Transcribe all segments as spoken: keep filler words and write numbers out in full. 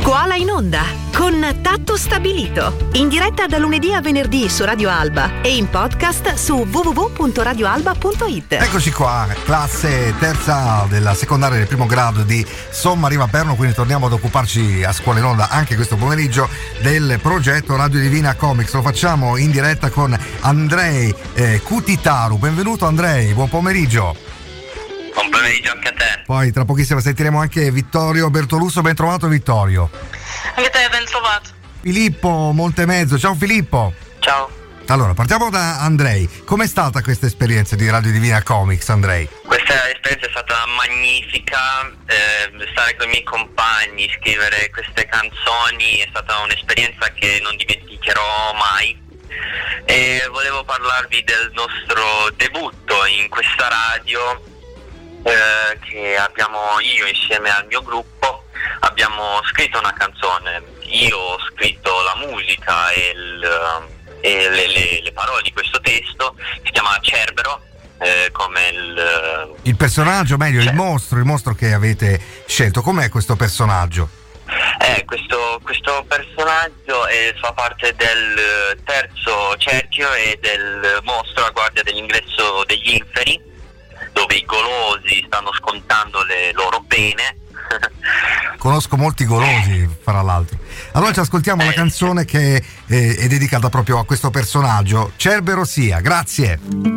Scuola in onda con Tatto Stabilito, in diretta da lunedì a venerdì su Radio Alba e in podcast su w w w punto radio alba punto i t. Eccoci qua, classe terza della secondaria del primo grado di Somma Riva Perno, quindi torniamo ad occuparci a Scuola in onda anche questo pomeriggio del progetto Radio Divina Comics. Lo facciamo in diretta con Andrei eh, Cutitaru. Benvenuto Andrei, buon pomeriggio. Buon pomeriggio anche a te. Poi tra pochissimo sentiremo anche Vittorio Bertolusso. Ben trovato Vittorio. Anche te, ben trovato. Filippo Montemezzo, ciao Filippo. Ciao. Allora, partiamo da Andrei. Com'è stata questa esperienza di Radio Divina Comics, Andrei? Questa esperienza è stata magnifica, eh, stare con i miei compagni, scrivere queste canzoni è stata un'esperienza che non dimenticherò mai. E volevo parlarvi del nostro debutto in questa radio, eh, che abbiamo io insieme al mio gruppo abbiamo scritto una canzone. Io ho scritto la musica e, il, e le, le, le parole di questo testo. Si chiama Cerbero, eh, come il il personaggio, meglio cioè, il mostro, il mostro che avete scelto. Com'è questo personaggio? Eh, questo, questo personaggio è, fa parte del terzo cerchio e del mostro a guardia dell'ingresso degli inferi, dove i golosi stanno scontando le loro pene. Conosco molti golosi, fra l'altro. Allora ci ascoltiamo eh, la canzone che è, è dedicata proprio a questo personaggio. Cerbero sia, grazie.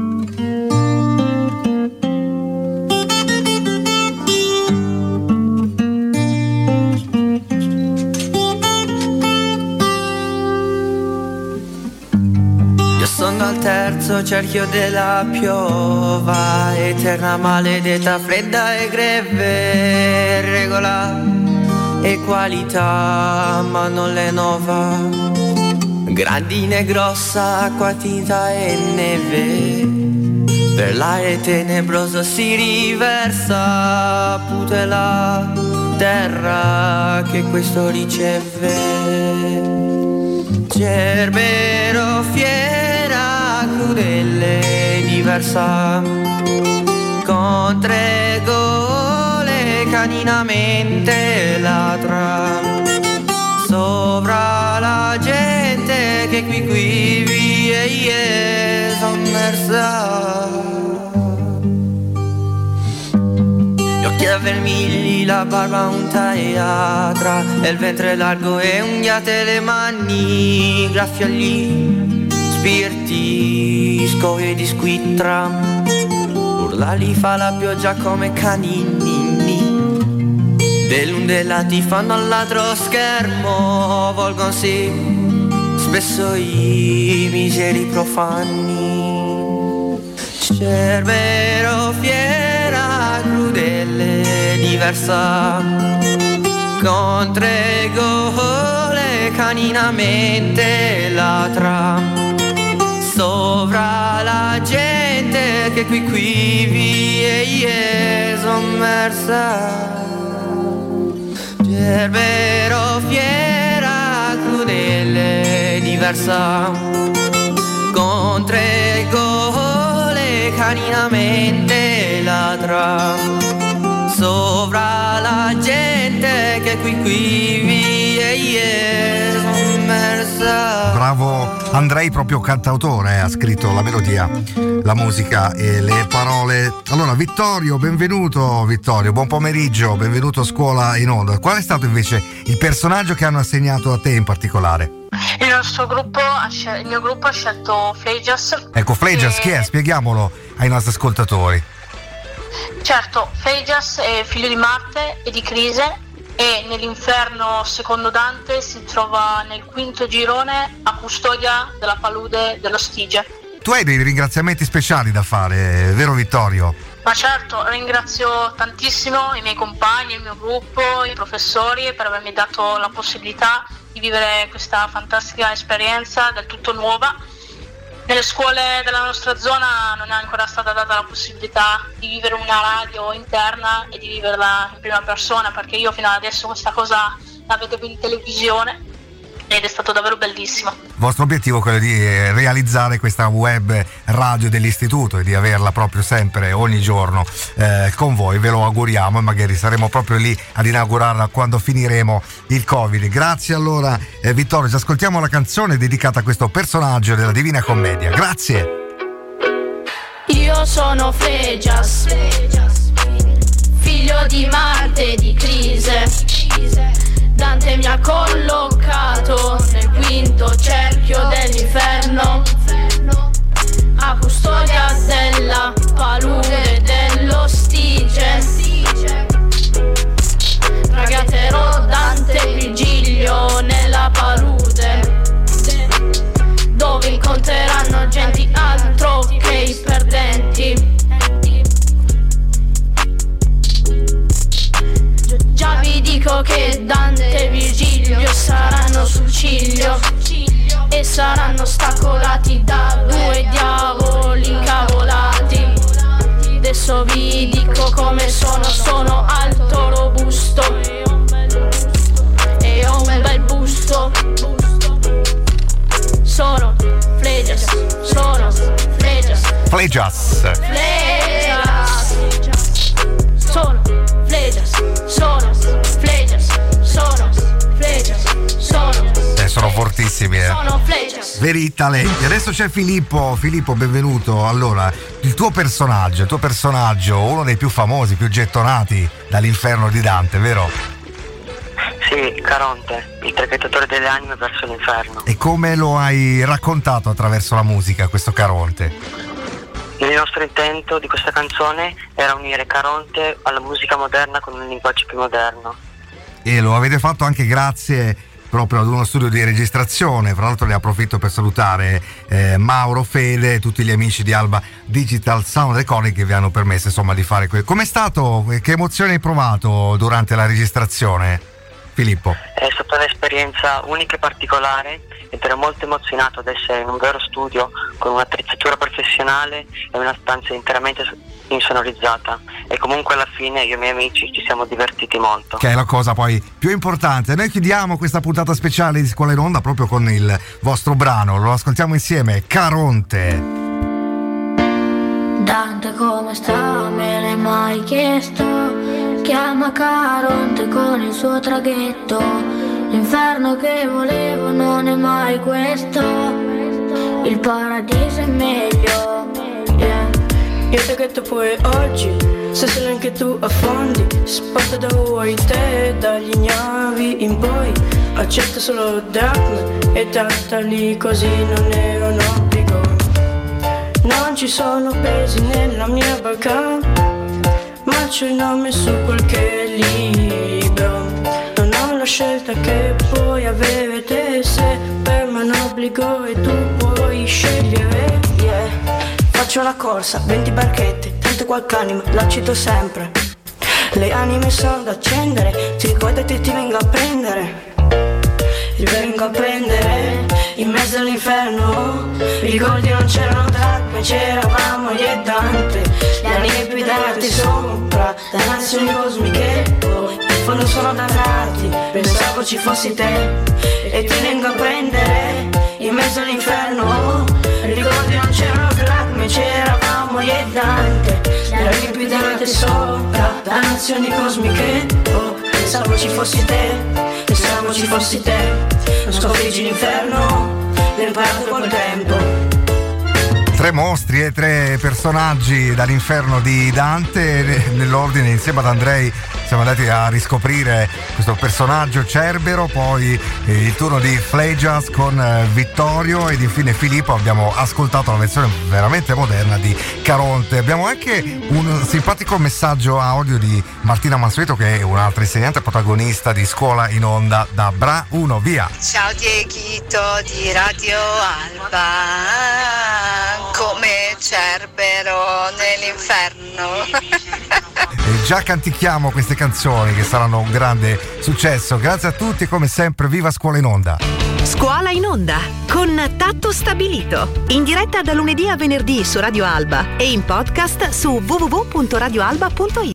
Sono al terzo cerchio della piova, eterna, maledetta, fredda e greve, regola e qualità, ma non le nova. Grandine grossa, acqua, tinta e neve, per l'aria tenebroso si riversa, pute la terra che questo riceve. Cerbero fiera, crudele, diversa, con tre gole caninamente ladra, sopra la gente che qui qui vive è sommersa. Gli occhi da vermigli, la barba unta e atra, e il ventre largo e unghiate le mani, graffia gli spirti, scoglie di squittra, urla li fa la pioggia come canini, dell'undellati fanno al ladro schermo, volgonsi spesso i miseri profani. Cerbero fiera, crudele, diversa, con tre gole caninamente ladra, sopra la gente che qui qui vive è sommersa. Cerbero fiera, crudele, diversa, con tre gole caninamente ladra, sopra la gente che qui qui vive è sommersa. Bravo Andrei, proprio cantautore, eh, ha scritto la melodia, la musica e le parole. Allora Vittorio, benvenuto Vittorio, buon pomeriggio, benvenuto a Scuola in onda. Qual è stato invece il personaggio che hanno assegnato a te in particolare? Il nostro gruppo, ha scel- il mio gruppo ha scelto Phaegias. Ecco, Phaegias, che... chi è? Spieghiamolo ai nostri ascoltatori. Certo, Phaegias è figlio di Marte e di Crise e nell'inferno secondo Dante si trova nel quinto girone a custodia della palude dello Stige. Tu hai dei ringraziamenti speciali da fare, vero Vittorio? Ma certo, ringrazio tantissimo i miei compagni, il mio gruppo, i professori per avermi dato la possibilità di vivere questa fantastica esperienza del tutto nuova. Nelle scuole della nostra zona non è ancora stata data la possibilità di vivere una radio interna e di viverla in prima persona, perché io fino ad adesso questa cosa la vedevo in televisione ed è stato davvero bellissimo. Il vostro obiettivo è quello di realizzare questa web radio dell'istituto e di averla proprio sempre, ogni giorno eh, con voi. Ve lo auguriamo e magari saremo proprio lì ad inaugurarla quando finiremo il Covid. Grazie allora eh, Vittorio, ci ascoltiamo la canzone dedicata a questo personaggio della Divina Commedia. Grazie. Io sono Flegias, figlio di Marte e di Crise. Dante mi ha collocato nel quinto cerchio dell'inferno, a custodia della palude dello Stige. Ragazerò Dante e Virgilio nella palude, dove incontreranno genti altro che i perdenti. Già vi dico che Dante e Virgilio saranno sul ciglio e saranno stacolati da due diavoli incavolati. Adesso vi dico come sono, sono alto, robusto e ho un bel busto. Sono Flegias, sono Flegias, Flegias, Flegias, sono Flegias, sono Flegias, sono Flegias, sono eh, sono fortissimi, eh. Sono Flegias. Veri talenti. Adesso c'è Filippo. Filippo, benvenuto. Allora, il tuo personaggio, il tuo personaggio, uno dei più famosi, più gettonati dall'inferno di Dante, vero? Sì, Caronte, il traghettatore delle anime verso l'inferno. E come lo hai raccontato attraverso la musica, questo Caronte? Il nostro intento di questa canzone era unire Caronte alla musica moderna con un linguaggio più moderno. E lo avete fatto anche grazie proprio ad uno studio di registrazione. Fra l'altro ne approfitto per salutare eh, Mauro, Fede e tutti gli amici di Alba Digital Sound Recording che vi hanno permesso insomma di fare questo. Com'è stato? Che emozione hai provato durante la registrazione, Filippo? È stata un'esperienza unica e particolare ed ero molto emozionato ad essere in un vero studio con un'attrezzatura professionale e una stanza interamente insonorizzata, e comunque alla fine io e i miei amici ci siamo divertiti molto, che è la cosa poi più importante. Noi chiudiamo questa puntata speciale di Scuola in Onda proprio con il vostro brano, lo ascoltiamo insieme, Caronte. Dante come sta, me l'hai mai chiesto? Chiama Caronte con il suo traghetto, l'inferno che volevo non è mai questo, il paradiso è meglio, yeah. Io ti ghetto pure oggi, se sei anche tu affondi, sposta dove vuoi te, dagli ignavi in poi, accetta solo dracme e trattali così, non era un obbligo. Non ci sono pesi nella mia barca, ma c'ho il nome su qualche libro. Non ho la scelta che puoi avere te, se per me è un obbligo e tu puoi scegliere, yeah. Faccio una corsa, venti barchette, trenta qualche anima, la cito sempre. Le anime sono da accendere, ti ricordi che ti vengo a prendere. Ti vengo a prendere in mezzo all'inferno. Ricordi non c'erano dracme, c'eravamo io e Dante. Le anime più date sopra, da nazioni cosmiche. Oh, in fondo sono dannati, pensavo ci fossi te. E ti vengo a prendere in mezzo all'inferno. Ricordi non c'erano dracme, c'eravamo io e Dante. Le anime più date sopra, da nazioni cosmiche. Oh, pensavo ci fossi te, pensavo ci fossi te. Non sconfiggi l'inferno, l'ho imparato col tempo. Tre mostri e tre personaggi dall'inferno di Dante, nell'ordine insieme ad Andrei siamo andati a riscoprire questo personaggio Cerbero, poi eh, il turno di Flegias con eh, Vittorio ed infine Filippo. Abbiamo ascoltato la versione veramente moderna di Caronte. Abbiamo anche un simpatico messaggio audio di Martina Mansueto, che è un'altra insegnante protagonista di Scuola in Onda da Bra uno, via. Ciao Dieghito di Radio Alba, come Cerbero nell'inferno. E già cantichiamo queste canzoni che saranno un grande successo. Grazie a tutti, come sempre viva Scuola in Onda. Scuola in Onda con Tatto Stabilito, in diretta da lunedì a venerdì su Radio Alba e in podcast su w w w punto radio alba punto it.